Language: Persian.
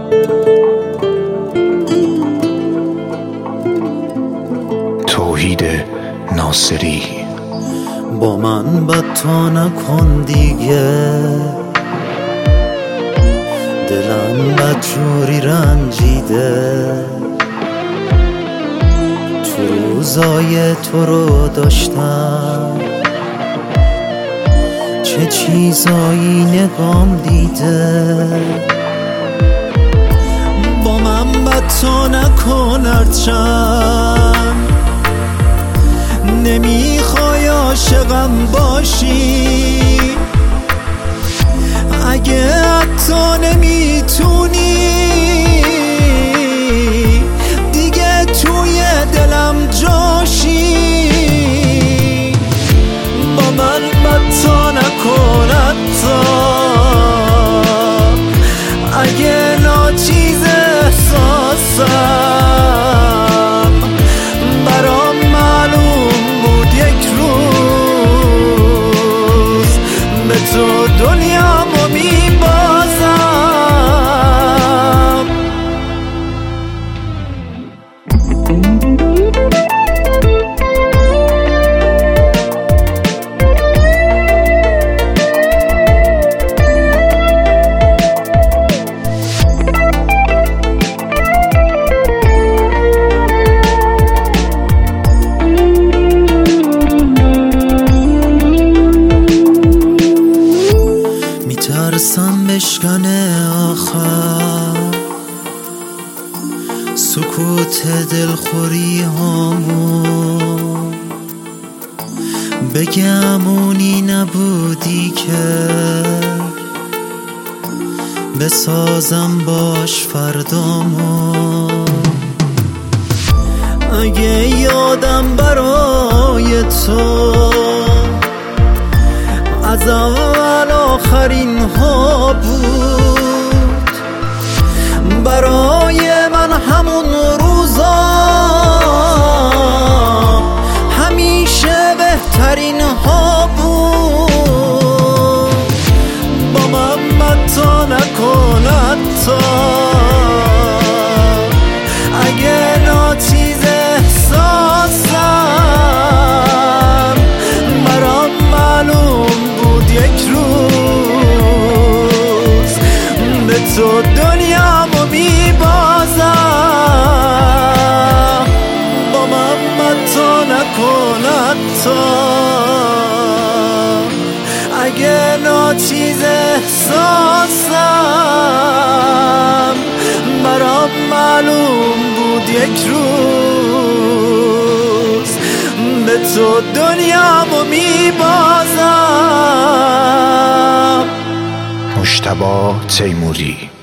توحید ناصری. با من بد تو نکن دیگه، دلم بدجوری رنجیده. تو روزای تو رو داشتم، چه چیزایی نگام دیده. با من بد تو نکن هرچند نمیخوای عاشقم باشی. اگه حتی نمیتونی دیگه توی دلم جاشی. با من بد تو نکن حتی اگه ناچیز احساسم. برام معلوم بود یک روز به تو دنیامو میبازم. میترسم بشکنه آخر سکوت دلخوری هامون. بگم اونی نبودی که بسازم باش فردامون. اگه یادم برای تو از اول آخرین ها بود، برای من همون روزا همیشه بهترین ها بود. با من بد تو نکن حتی اگه ناچیز احساسم. برام معلوم یک روز به تو دنیامو میبازم. با من بد تو نکن حتی اگه ناچیز احساسم. برام معلوم بود یک روز به تو دنیامو میبازم. مجتبی تیموری.